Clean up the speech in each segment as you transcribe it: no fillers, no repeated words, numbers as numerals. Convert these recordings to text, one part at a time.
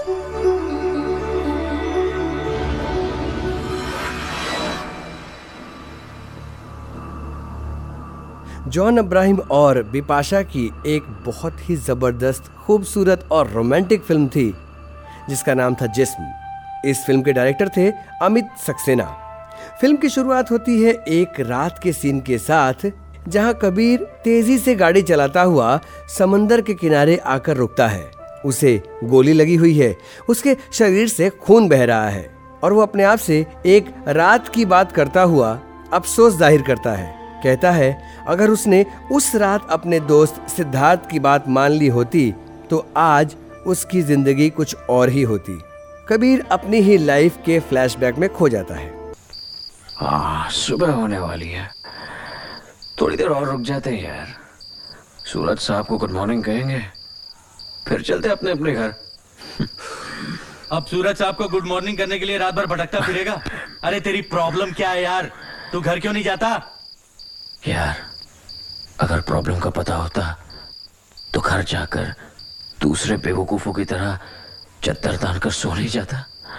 John Abraham और बिपाशा की एक बहुत ही जबरदस्त, खूबसूरत और रोमांटिक फिल्म थी जिसका नाम था जिस्म। इस फिल्म के डायरेक्टर थे अमित सक्सेना। फिल्म की शुरुआत होती है एक रात के सीन के साथ जहां कबीर तेजी से गाड़ी चलाता हुआ समंदर के किनारे आकर रुकता है। उसे गोली लगी हुई है, उसके शरीर से खून बह रहा है और वो अपने आप से एक रात की बात करता हुआ अफसोस जाहिर करता है। कहता है अगर उसने उस रात अपने दोस्त सिद्धार्थ की बात मान ली होती तो आज उसकी जिंदगी कुछ और ही होती। कबीर अपनी ही लाइफ के फ्लैशबैक में खो जाता है। सुबह होने वाली है, थोड़ी देर और रुक जाते हैं यार। सूरज साहब को गुड मॉर्निंग कहेंगे, फिर चलते अपने अपने घर। अब सूरज साहब को गुड मॉर्निंग करने के लिए रात भर भटकता फिरेगा? अरे तेरी प्रॉब्लम क्या है यार? तू घर क्यों नहीं जाता? यार अगर प्रॉब्लम का पता होता तो घर जाकर दूसरे बेवकूफों की तरह चद्दर तान कर सो नहीं जाता।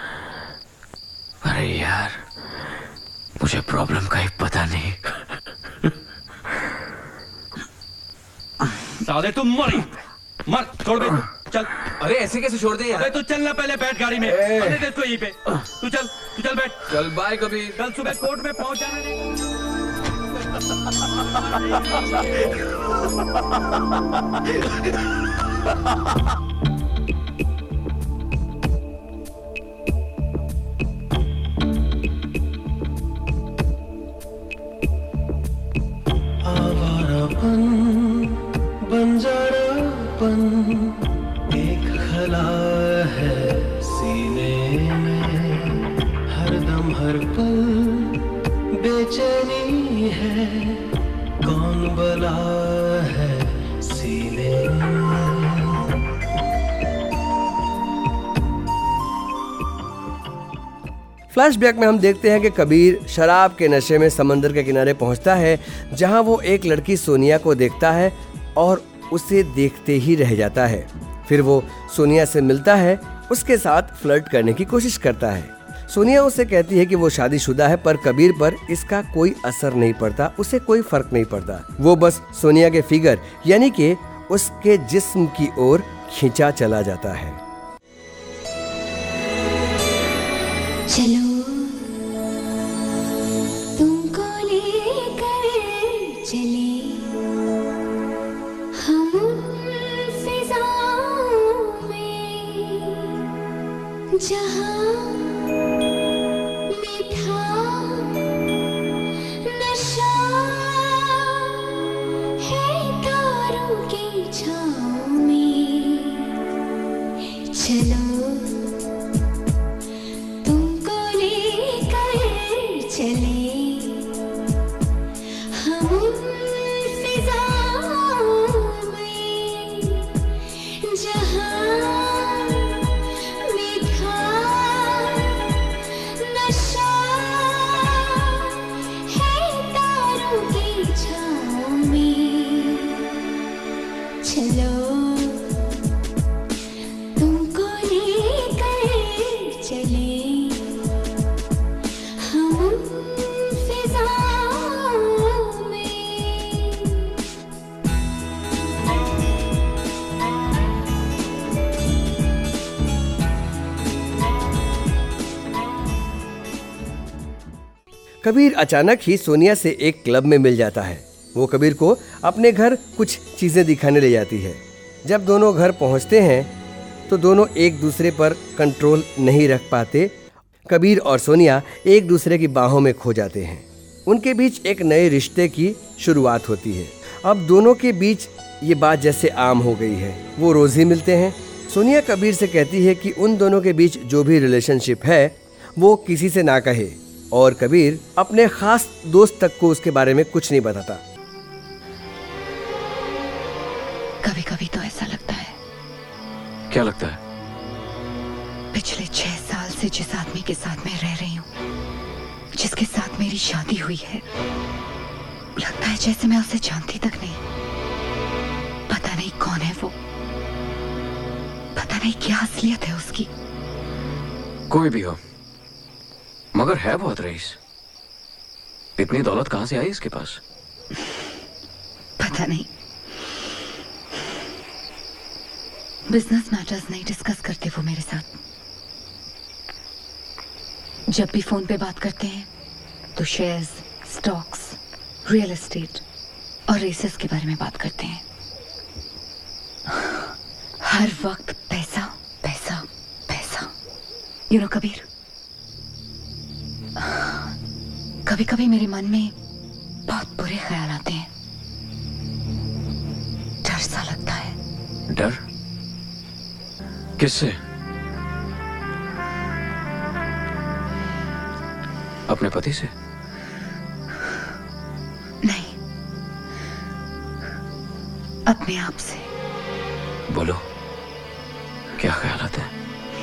अरे यार मुझे प्रॉब्लम का ही पता नहीं। साले तुम मर छोड़ दे, चल। अरे ऐसे कैसे छोड़ दे यार? अबे तू चलना पहले, बैठ गाड़ी में। अरे देख तो यहीं पे, तू चल बैठ। चल बाय कबीर। कल सुबह कोर्ट में पहुंच जाना। आवारापन, बंजारापन एक खला है सीने में, हरदम हर पल बेचैनी है, कौन बला है सीने में। फ्लैशबैक में हम देखते हैं कि कबीर शराब के नशे में समंदर के किनारे पहुंचता है जहां वो एक लड़की सोनिया को देखता है और उसे देखते ही रह जाता है। फिर वो सोनिया से मिलता है, उसके साथ फ्लर्ट करने की कोशिश करता है। सोनिया उसे कहती है कि वो शादीशुदा है, पर कबीर पर इसका कोई असर नहीं पड़ता, उसे कोई फर्क नहीं पड़ता। वो बस सोनिया के फिगर यानी कि उसके जिस्म की ओर खींचा चला जाता है। चलो तुमको लेकर चले हम फिजाओं में, जहां मीठा नशा है तारों की छाँव में। चलो कबीर अचानक ही सोनिया से एक क्लब में मिल जाता है। वो कबीर को अपने घर कुछ चीजें दिखाने ले जाती है। जब दोनों घर पहुंचते हैं तो दोनों एक दूसरे पर कंट्रोल नहीं रख पाते। कबीर और सोनिया एक दूसरे की बाहों में खो जाते हैं। उनके बीच एक नए रिश्ते की शुरुआत होती है। अब दोनों के बीच ये बात जैसे आम हो गई है, वो रोज ही मिलते हैं। सोनिया कबीर से कहती है कि उन दोनों के बीच जो भी रिलेशनशिप है वो किसी से ना कहे, और कबीर अपने खास दोस्त तक को उसके बारे में कुछ नहीं बताता। कभी कभी तो ऐसा लगता है। क्या लगता है? पिछले 6 साल से जिस आदमी के साथ मैं रह रही हूँ, जिसके साथ मेरी शादी हुई है, लगता है जैसे मैं उसे जानती तक नहीं। पता नहीं कौन है वो, पता नहीं क्या असलियत है उसकी। कोई भी हो, मगर है बहुत रईस। इतनी दौलत कहां से आई इसके पास? पता नहीं। बिजनेस मैटर्स नहीं डिस्कस करते वो मेरे साथ। जब भी फोन पे बात करते हैं तो शेयर्स, स्टॉक्स, रियल एस्टेट और रेसेस के बारे में बात करते हैं। हर वक्त पैसा पैसा पैसा। यू नो कबीर, कभी कभी मेरे मन में बहुत बुरे ख्याल आते हैं। डर सा लगता है। डर? किससे? अपने पति से? नहीं, अपने आप से। बोलो, क्या ख्यालात है?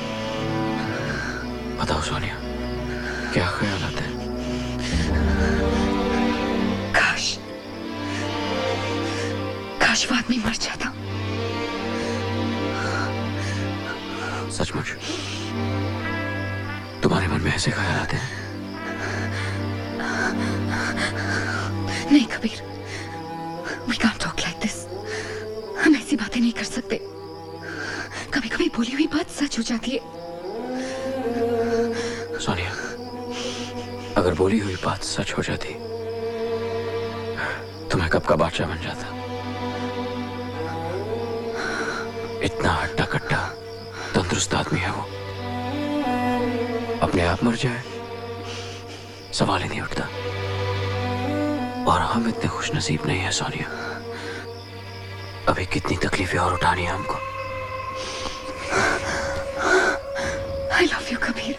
बताओ सोनिया, क्या ख्यालात है? काश वो आदमी मर जाता। सचमुच तुम्हारे मन में ऐसे ख्यालात हैं? नहीं Kabir, we can't talk like this। हम ऐसी बातें नहीं कर सकते। कभी कभी बोली हुई बात सच हो जाती है। सोनिया, अगर बोली हुई बात सच हो जाती तो मैं कब का बादशाह बन जाता। इतना हट्टा कट्टा तंदुरुस्त आदमी है वो, अपने आप मर जाए सवाल ही नहीं उठता। और हम इतने खुश नसीब नहीं है सोनिया। अभी कितनी तकलीफें और उठानी है हमको। I love you Kabir.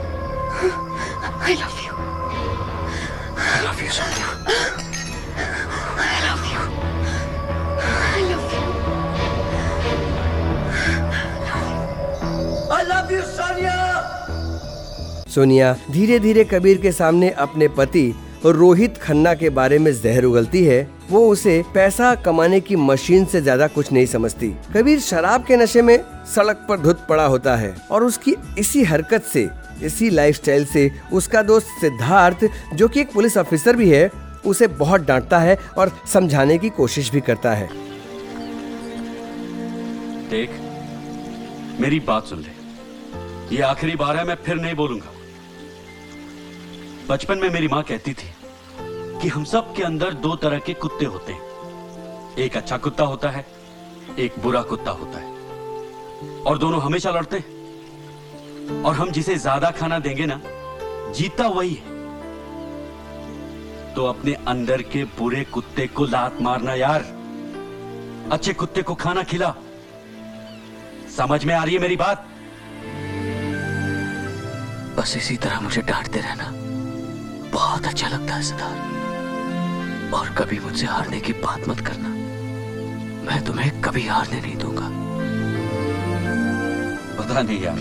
I love you। I love you Sonia. I love you। I love you। I love you, Sonia. Sonia धीरे धीरे कबीर के सामने अपने पति रोहित खन्ना के बारे में जहर उगलती है। वो उसे पैसा कमाने की मशीन से ज्यादा कुछ नहीं समझती। कबीर शराब के नशे में सड़क पर धुत पड़ा होता है और उसकी इसी हरकत से, इसी लाइफस्टाइल से उसका दोस्त सिद्धार्थ, जो कि एक पुलिस ऑफिसर भी है, उसे बहुत डांटता है और समझाने की कोशिश भी करता है। देख, मेरी बात सुन ले। ये आखिरी बार है, मैं फिर नहीं बोलूंगा। बचपन में मेरी माँ कहती थी कि हम सब के अंदर दो तरह के कुत्ते होते हैं। एक अच्छा कुत्ता होता है, एक बुरा कुत्ता होता है, और दोनों हमेशा लड़ते हैं। और हम जिसे ज्यादा खाना देंगे ना, जीतता वही है। तो अपने अंदर के बुरे कुत्ते को लात मारना यार, अच्छे कुत्ते को खाना खिला। समझ में आ रही है मेरी बात? बस इसी तरह मुझे डांटते रहना बहुत अच्छा लगता है सिद्धार्थ। और कभी मुझसे हारने की बात मत करना। मैं तुम्हें कभी हारने नहीं दूंगा। पता नहीं यार,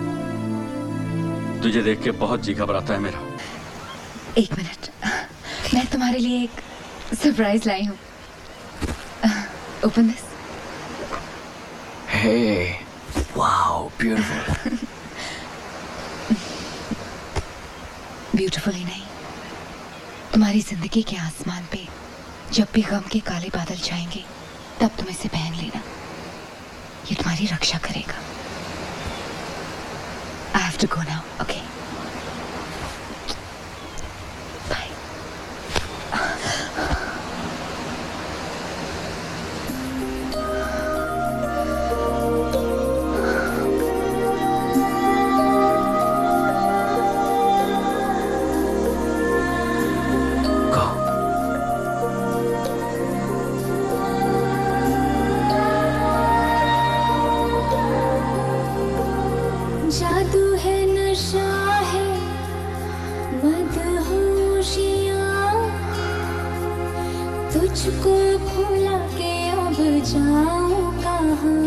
तुझे देख के बहुत जी घबराता है मेरा। एक मिनट, मैं तुम्हारे लिए एक सरप्राइज लाई हूँ। Open this. Hey, wow, beautiful. Beautiful ही नहीं, तुम्हारी जिंदगी के आसमान पे जब भी गम के काले बादल छाएंगे, तब तुम इसे पहन लेना। ये तुम्हारी रक्षा करेगा। I have to go now, okay? Bye. जादू है, नशा है, मदहोशियाँ, तुझको भुला के अब जाऊँ कहाँ।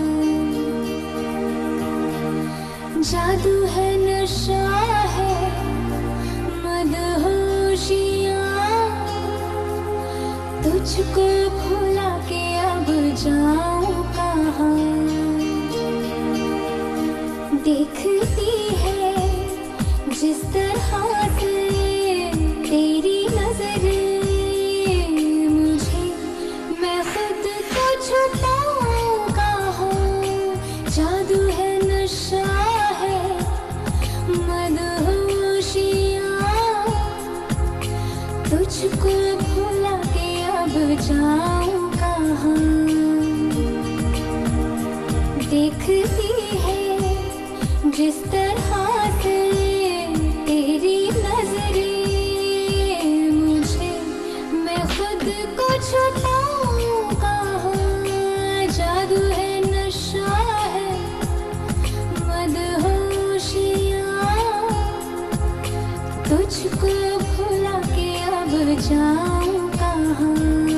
जादू है, नशा है, मदहोशियाँ, तुझको भुला के अब जाऊँ कहाँ। देखती है जिस तरह से तेरी नजरें मुझे, मैं खुद को छुपाऊं कहाँ, जादू है नशा है मदहोशियाँ, तुझको भुला के अब जाऊं कहाँ। देखती है जिस तरह से तेरी नजरें मुझे, मैं खुद को छुपाऊं कहाँ, जादू है नशा है मदहोशियाँ, तुझको भुला के अब जाऊं कहाँ।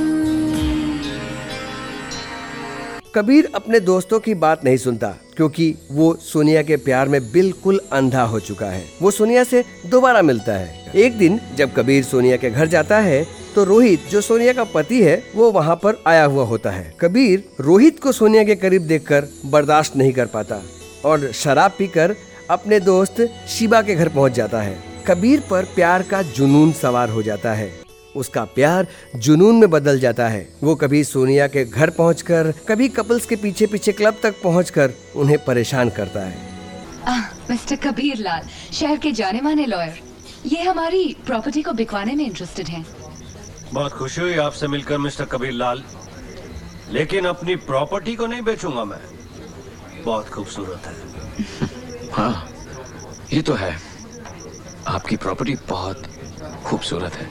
कबीर अपने दोस्तों की बात नहीं सुनता क्योंकि वो सोनिया के प्यार में बिल्कुल अंधा हो चुका है। वो सोनिया से दोबारा मिलता है। एक दिन जब कबीर सोनिया के घर जाता है तो रोहित, जो सोनिया का पति है, वो वहाँ पर आया हुआ होता है। कबीर रोहित को सोनिया के करीब देखकर बर्दाश्त नहीं कर पाता और शराब पीकर अपने दोस्त शिवा के घर पहुँच जाता है। कबीर पर प्यार का जुनून सवार हो जाता है। उसका प्यार जुनून में बदल जाता है। वो कभी सोनिया के घर पहुंचकर, कभी कपल्स के पीछे पीछे क्लब तक पहुंचकर उन्हें परेशान करता है। मिस्टर कबीर लाल, शहर के जाने माने लॉयर, ये हमारी प्रॉपर्टी को बिकवाने में इंटरेस्टेड हैं। बहुत खुशी हुई आपसे मिलकर मिस्टर कबीर लाल, लेकिन अपनी प्रॉपर्टी को नहीं बेचूंगा मैं। बहुत खूबसूरत है। हाँ, ये तो है, आपकी प्रॉपर्टी बहुत खूबसूरत है।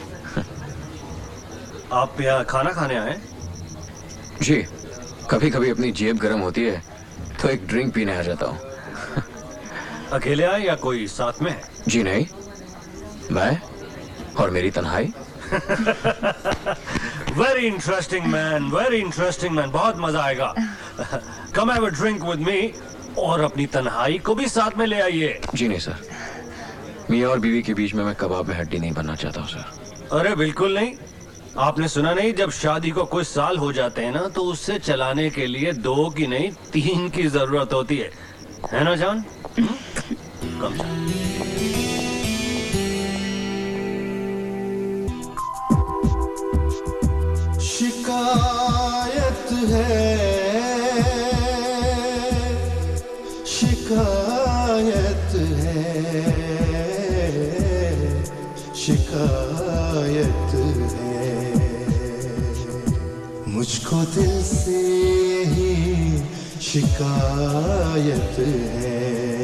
आप यहाँ खाना खाने आए? जी, कभी कभी अपनी जेब गर्म होती है तो एक ड्रिंक पीने आ जाता हूँ। अकेले आए या कोई साथ में? जी नहीं, मैं और मेरी तन्हाई। Very interesting man, very interesting man, बहुत मजा आएगा। Come have a drink with me, और अपनी तन्हाई को भी साथ में ले आइए। जी नहीं सर, मियाँ और बीवी के बीच में मैं कबाब में हड्डी नहीं बनना चाहता हूँ सर। अरे बिल्कुल नहीं। आपने सुना नहीं, जब शादी को कुछ साल हो जाते हैं ना, तो उससे चलाने के लिए 2 की नहीं 3 की जरूरत होती है ना जान? कम जान। शिकायत है, शिकायत है, शिकायत है, मुझको दिल से ही शिकायत है,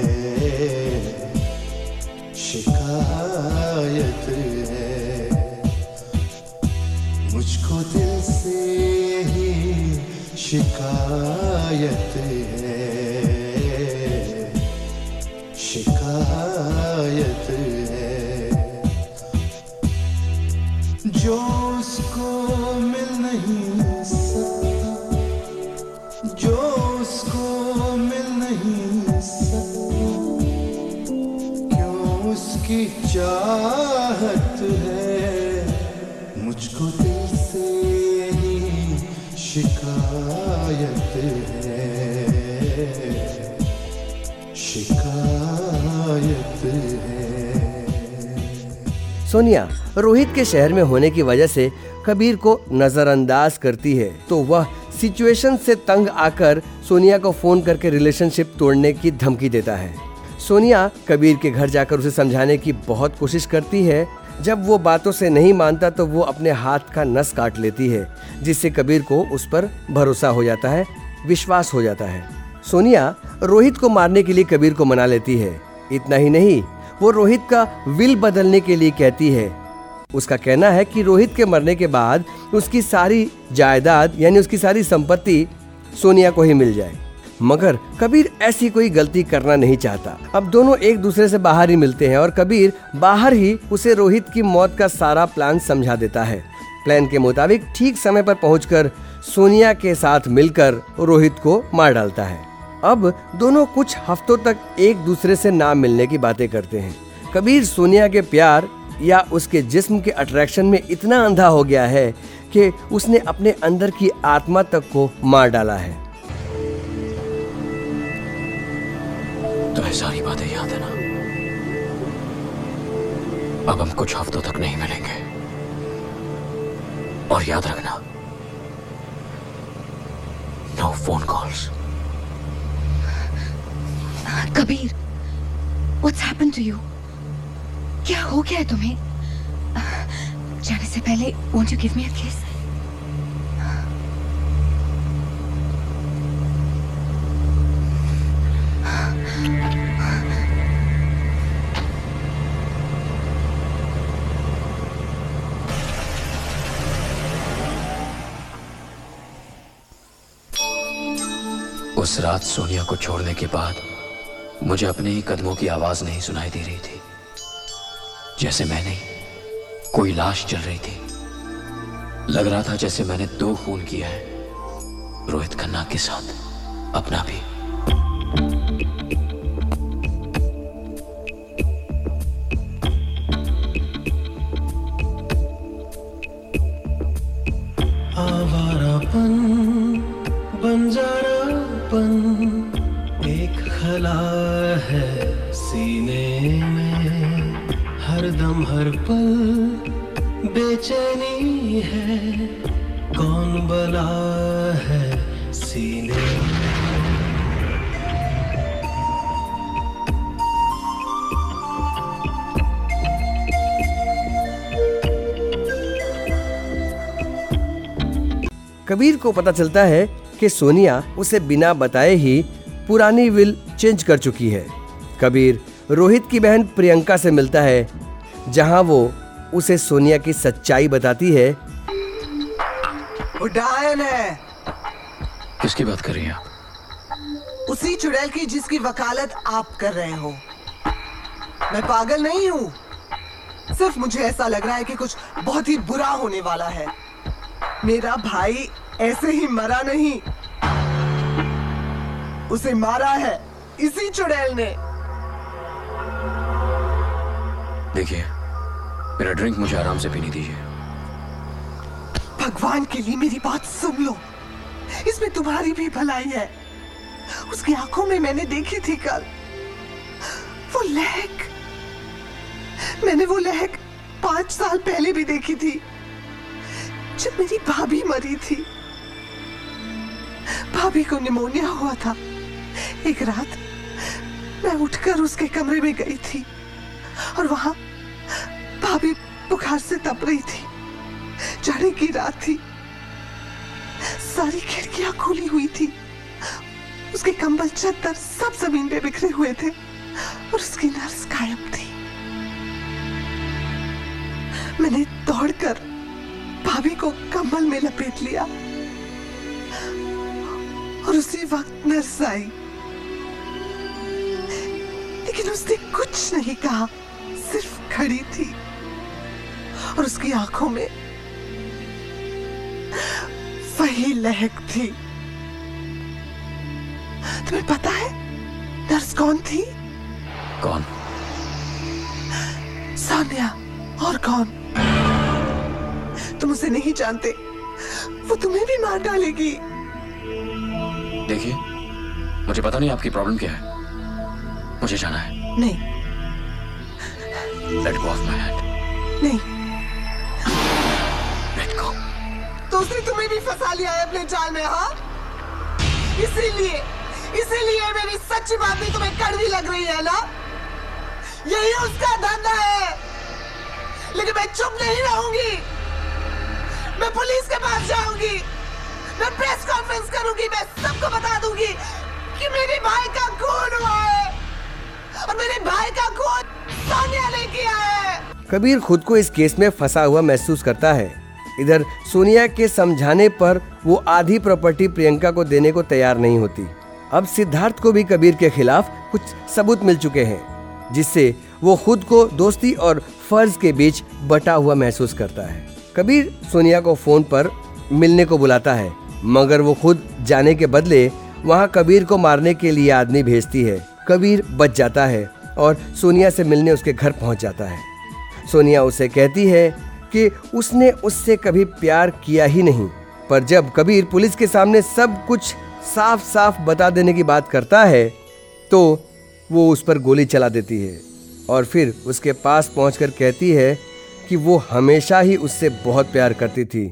शिकायत है, मुझको दिल से ही शिकायत है, शिकायत है, जो उसको मिल नहीं सकता, जो उसको मिल नहीं सकता, क्यों उसकी चाहत है, मुझको दिल से ही शिकायत है, शिकायत है। सोनिया रोहित के शहर में होने की वजह से कबीर को नजरअंदाज करती है, तो वह सिचुएशन से तंग आकर सोनिया को फोन करके रिलेशनशिप तोड़ने की धमकी देता है। सोनिया कबीर के घर जाकर उसे समझाने की बहुत कोशिश करती है। जब वो बातों से नहीं मानता तो वो अपने हाथ का नस काट लेती है, जिससे कबीर को उस पर भरोसा हो जाता है, विश्वास हो जाता है। सोनिया रोहित को मारने के लिए कबीर को मना लेती है। इतना ही नहीं, वो रोहित का विल बदलने के लिए कहती है। उसका कहना है कि रोहित के मरने के बाद उसकी सारी जायदाद यानी उसकी सारी संपत्ति सोनिया को ही मिल जाए, मगर कबीर ऐसी कोई गलती करना नहीं चाहता। अब दोनों एक दूसरे से बाहर ही मिलते हैं और कबीर बाहर ही उसे रोहित की मौत का सारा प्लान समझा देता है। प्लान के मुताबिक ठीक समय पर पहुंचकर सोनिया के साथ मिलकर रोहित को मार डालता है। अब दोनों कुछ हफ्तों तक एक दूसरे से ना मिलने की बातें करते हैं। कबीर सोनिया के प्यार या उसके जिस्म के अट्रैक्शन में इतना अंधा हो गया है कि उसने अपने अंदर की आत्मा तक को मार डाला है। तुम्हें सारी बातें याद है ना? अब हम कुछ हफ्तों तक नहीं मिलेंगे। और याद रखना, no phone calls. Kabir, what's happened to you? क्या हो गया है तुम्हें? जाने से पहले won't you give me a kiss? उस रात सोनिया को छोड़ने के बाद मुझे अपने ही कदमों की आवाज नहीं सुनाई दे रही थी। जैसे मैं नहीं, कोई लाश चल रही थी। लग रहा था जैसे मैंने 2 खून किया है, रोहित खन्ना के साथ अपना भी। आवारापन, बंजारापन एक खला है सीने में, हर दम हर पल बेचैनी है, कौन बला है सीने में। कबीर को पता चलता है कि सोनिया उसे बिना बताए ही पुरानी विल चेंज कर चुकी है। कबीर रोहित की बहन प्रियंका से मिलता है, जहां वो उसे सोनिया की सच्चाई बताती है। वो डायन है। किसकी बात कर रही हैं आप? उसी चुड़ैल की जिसकी वकालत आप कर रहे हो। मैं पागल नहीं हूँ, सिर्फ मुझे ऐसा लग रहा है कि कुछ बहुत ही बुरा होने वाला है। मेरा भाई ऐसे ही मरा नहीं, उसे मारा है इसी चुड़ैल ने। देखिए, मेरा ड्रिंक मुझे आराम से पीने दीजिए। भगवान के लिए मेरी बात सुन लो, इसमें तुम्हारी भी भलाई है। उसकी आंखों में मैंने देखी थी कल वो लहक। मैंने वो लहक 5 साल पहले भी देखी थी, जब मेरी भाभी मरी थी। भाभी को निमोनिया हुआ था। एक रात मैं उठकर उसके कमरे में गई थी और वहां भाभी बुखार से तप रही थी। जाड़े की रात थी, सारी खिड़कियां खुली हुई थी, उसके कंबल चादर सब जमीन पे बिखरे हुए थे और उसकी नर्स गायब थी। मैंने दौड़कर भाभी को कंबल में लपेट लिया और उसी वक्त नर्स आई, लेकिन उसने कुछ नहीं कहा, सिर्फ खड़ी थी और उसकी आंखों में वही लहक थी। तुम्हें पता है नर्स कौन थी? कौन? सोनिया। और कौन? तुम उसे नहीं जानते, वो तुम्हें भी मार डालेगी। देखिए, मुझे पता नहीं आपकी प्रॉब्लम क्या है, मुझे जाना है। नहीं। Let go of my hand. नहीं। Let go. तो उसने तुम्हें भी फंसा लिया है अपने जाल में, हाँ? इसीलिए मेरी सच्ची बात भी तुम्हें कड़वी लग रही है ना? यही उसका धंधा है। लेकिन मैं चुप नहीं रहूंगी, मैं पुलिस के पास जाऊंगी, मैं प्रेस कॉन्फ्रेंस करूंगी, मैं सबको बता दूंगी कि मेरे भाई का खून हुआ है और मेरे भाई का खून सोनिया ने किया है। कबीर खुद को इस केस में फंसा हुआ महसूस करता है। इधर सोनिया के समझाने पर वो आधी प्रॉपर्टी प्रियंका को देने को तैयार नहीं होती। अब सिद्धार्थ को भी कबीर के खिलाफ कुछ सबूत मिल चुके हैं, जिससे वो खुद को दोस्ती और फर्ज के बीच बटा हुआ महसूस करता है। कबीर सोनिया को फोन पर मिलने को बुलाता है, मगर वो खुद जाने के बदले वहां कबीर को मारने के लिए आदमी भेजती है। कबीर बच जाता है और सोनिया से मिलने उसके घर पहुंच जाता है। सोनिया उसे कहती है कि उसने उससे कभी प्यार किया ही नहीं, पर जब कबीर पुलिस के सामने सब कुछ साफ साफ बता देने की बात करता है तो वो उस पर गोली चला देती है और फिर उसके पास पहुंचकर कहती है कि वो हमेशा ही उससे बहुत प्यार करती थी।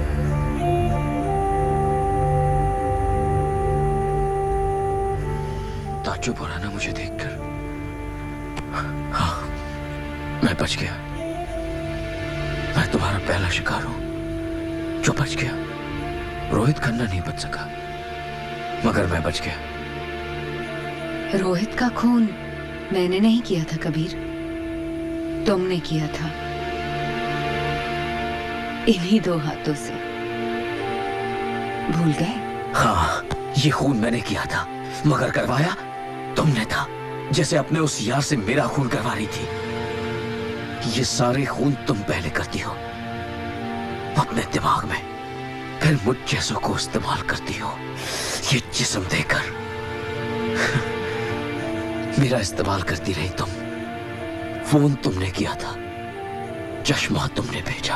ताज्जुब हो रहा ना मुझे देखकर? हाँ, मैं बच गया। मैं तुम्हारा पहला शिकार हूं जो बच गया। रोहित खन्ना नहीं बच सका, मगर मैं बच गया। रोहित का खून मैंने नहीं किया था कबीर, तुमने किया था, इन्हीं 2 हाथों से। भूल गए? हाँ, ये खून मैंने किया था, मगर करवाया तुमने था, जैसे अपने उस यार से मेरा खून करवा रही थी। ये सारे खून तुम पहले करती हो अपने दिमाग में, फिर मुझ जैसों को इस्तेमाल करती हो ये जिस्म देकर। मेरा इस्तेमाल करती रही तुम। फोन तुमने किया था, चश्मा तुमने भेजा।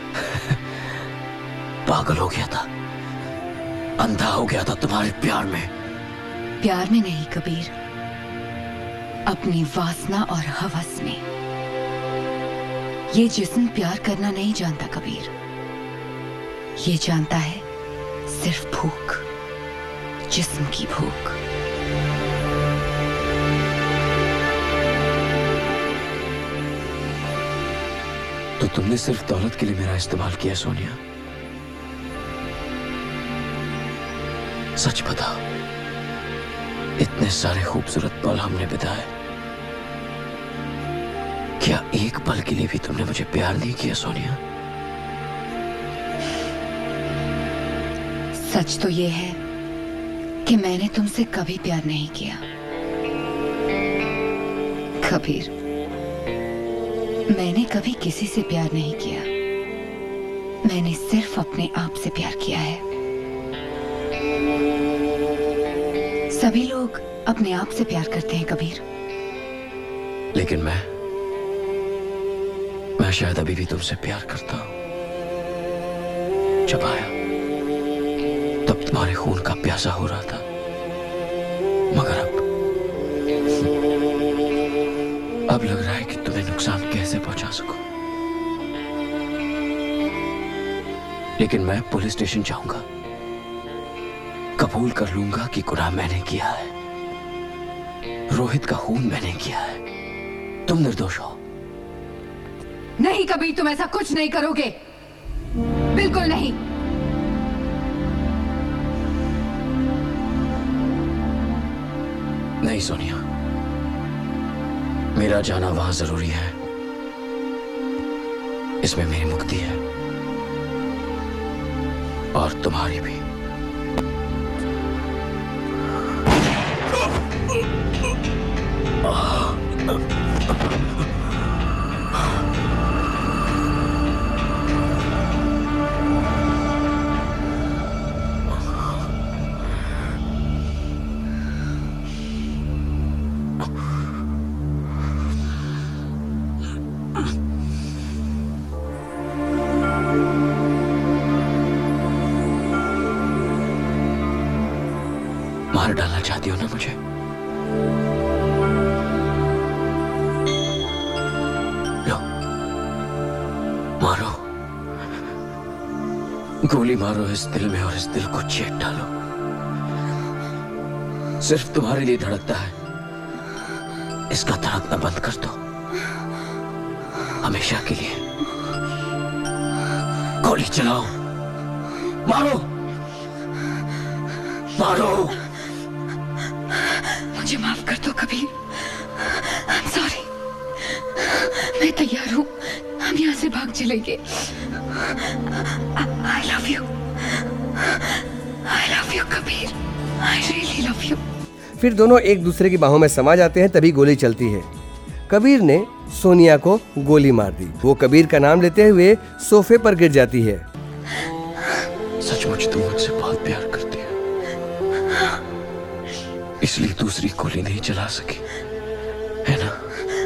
पागल हो गया था, अंधा हो गया था तुम्हारे प्यार में। प्यार में नहीं कबीर, अपनी वासना और हवस में। ये जिस्म प्यार करना नहीं जानता कबीर, ये जानता है सिर्फ भूख, जिस्म की भूख। तो तुमने सिर्फ दौलत के लिए मेरा इस्तेमाल किया सोनिया? सच बताओ, इतने सारे खूबसूरत पल हमने बिताए, क्या एक पल के लिए भी तुमने मुझे प्यार नहीं किया सोनिया? सच तो ये है कि मैंने तुमसे कभी प्यार नहीं किया कबीर। मैंने कभी किसी से प्यार नहीं किया, मैंने सिर्फ अपने आप से प्यार किया है। सभी लोग अपने आप से प्यार करते हैं कबीर, लेकिन मैं शायद अभी भी तुमसे प्यार करता हूं। जब आया तब तुम्हारे खून का प्यासा हो रहा था, मगर अब लग रहा है कि तुम्हें नुकसान कैसे पहुंचा सकूं। लेकिन मैं पुलिस स्टेशन जाऊंगा, कबूल कर लूंगा कि गुनाह मैंने किया है, रोहित का खून मैंने किया है, तुम निर्दोष हो। नहीं कबीर, तुम ऐसा कुछ नहीं करोगे, बिल्कुल नहीं। नहीं सोनिया, मेरा जाना वहां जरूरी है, इसमें मेरी मुक्ति है और तुम्हारी भी। मार डालना चाहती हो ना मुझे? लो, मारो, गोली मारो इस दिल में और इस दिल को चीर डालो। सिर्फ तुम्हारे लिए धड़कता है, इसका धड़कना बंद कर दो हमेशा के लिए। गोली चलाओ, मारो, मारो। मुझे माफ कर दो कबीर, I'm sorry। मैं तैयार हूँ, हम यहाँ से भाग चलेंगे। I love you, I love you Kabir, I really love you। फिर दोनों एक दूसरे की बाहों में समा जाते हैं, तभी गोली चलती है। कबीर ने सोनिया को गोली मार दी। वो कबीर का नाम लेते हुए सोफे पर गिर जाती है। सचमुच तुम मुझसे बहुत प्यार करती हो, इसलिए दूसरी गोली नहीं चला सकी, है ना?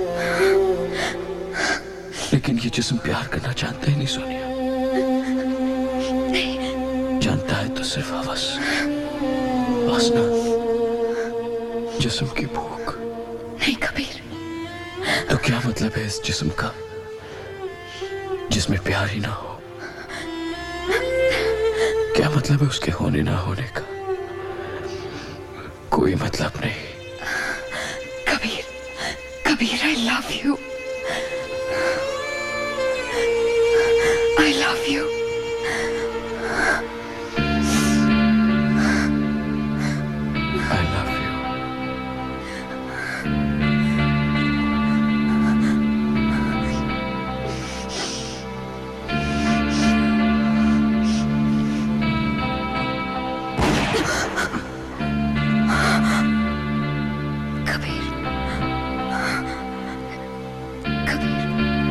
लेकिन ये जिस्म प्यार करना जानता ही नहीं सोनिया, जानता है तो सिर्फ हवस, वासना, जिस्म की भूख। नहीं कबीर। तो क्या मतलब है इस जिस्म का जिसमें प्यार ही ना हो? क्या मतलब है उसके होने ना होने का? कोई मतलब नहीं। Kabir, Kabir, I love you. I love you. I love you. Kabir, Kabir,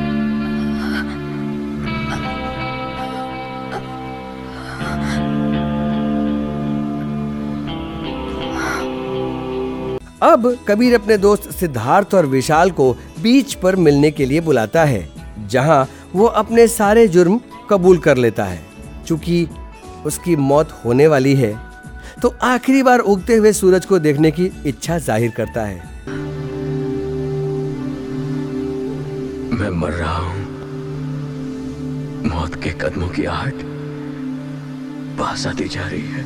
अब कबीर अपने दोस्त सिद्धार्थ और विशाल को बीच पर मिलने के लिए बुलाता है, जहां वो अपने सारे जुर्म कबूल कर लेता है। चूंकि उसकी मौत होने वाली है, तो आखिरी बार उगते हुए सूरज को देखने की इच्छा जाहिर करता है। मैं मर रहा हूं, मौत के कदमों की आहट पास आती जा रही है।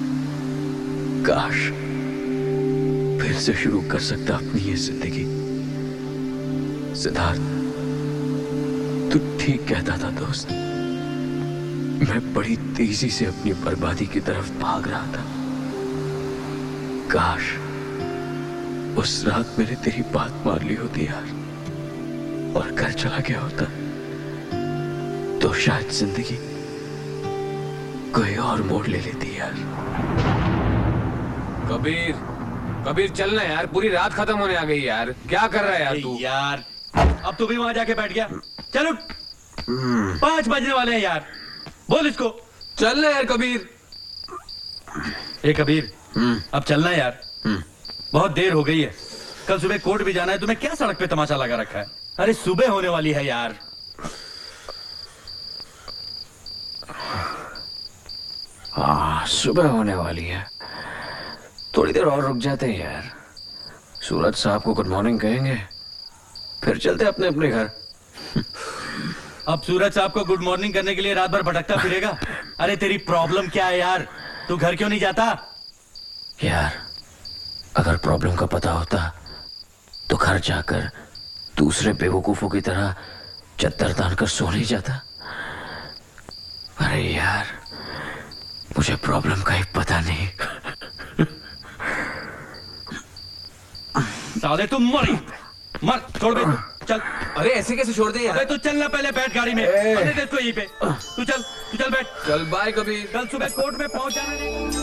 काश फिर से शुरू कर सकता अपनी ये जिंदगी। सिद्धार्थ, तू ठीक कहता था दोस्त। मैं बड़ी तेजी से अपनी बर्बादी की तरफ भाग रहा था। काश उस रात मैंने तेरी बात मान ली होती यार, और घर चला गया होता, तो शायद जिंदगी कोई और मोड़ ले लेती यार। कबीर, कबीर चलना यार, पूरी रात खत्म होने आ गई यार। क्या कर रहा है यार तू? यार अब तू भी वहां जाके बैठ गया। चलो 5 बजने वाले हैं यार, बोल इसको। चलना यार कबीर। ए कबीर, अब चलना यार, बहुत देर हो गई है। कल सुबह कोर्ट भी जाना है। तुम्हें क्या सड़क पे तमाशा लगा रखा है? अरे सुबह होने वाली है यार। हाँ, सुबह होने वाली है। थोड़ी देर और रुक जाते हैं यार। सूरज साहब को गुड मॉर्निंग कहेंगे, फिर चलते अपने अपने घर। अब सूरज साहब को गुड मॉर्निंग करने के लिए रात भर भटकता फिरेगा? अरे तेरी प्रॉब्लम क्या है यार? तू घर क्यों नहीं जाता? यार अगर प्रॉब्लम का पता होता तो घर जाकर दूसरे बेवकूफों की तरह चद्दर तान कर सो नहीं जाता। अरे यार मुझे प्रॉब्लम का ही पता नहीं। साले तुम मर छोड़ दे, चल। अरे ऐसे कैसे छोड़ दे यार? अबे तू चलना पहले, बैठ गाड़ी में। अरे देखो यहीं पे, तू चल बैठ। चल बाय कबीर। कल सुबह कोर्ट में पहुंच जाना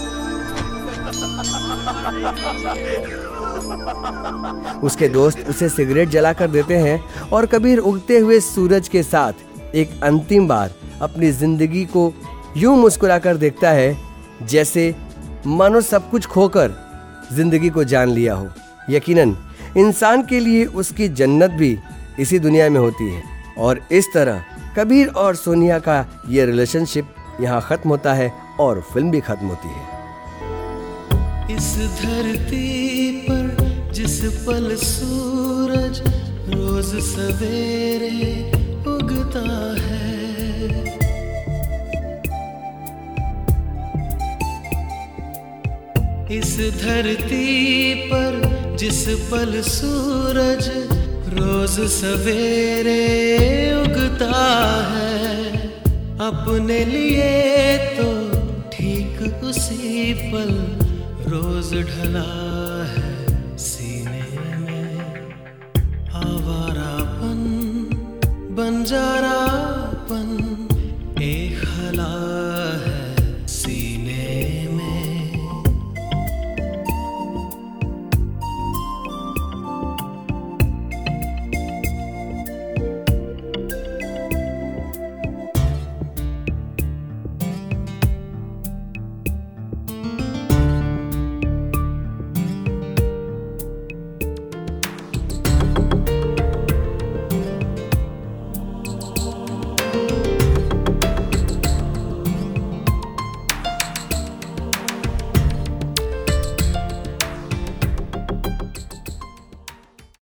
नहीं। उसके दोस्त उसे सिगरेट जलाकर देते हैं और कबीर उगते हुए सूरज के साथ एक अंतिम बार अपनी जिंदगी को यूं मुस्कुराकर देखता है जैसे मानो सब कुछ खोकर जिंदगी को जान लिया हो। यकीनन इंसान के लिए उसकी जन्नत भी इसी दुनिया में होती है। और इस तरह कबीर और सोनिया का ये रिलेशनशिप यहाँ खत्म होता है और फिल्म भी खत्म होती है। इस धरती पर जिस पल सूरज रोज सवेरे उगता है, इस धरती पर जिस पल सूरज रोज सवेरे उगता है, अपने लिए तो ठीक उसी पल रोज ढला है सीने में। आवारापन बंजारा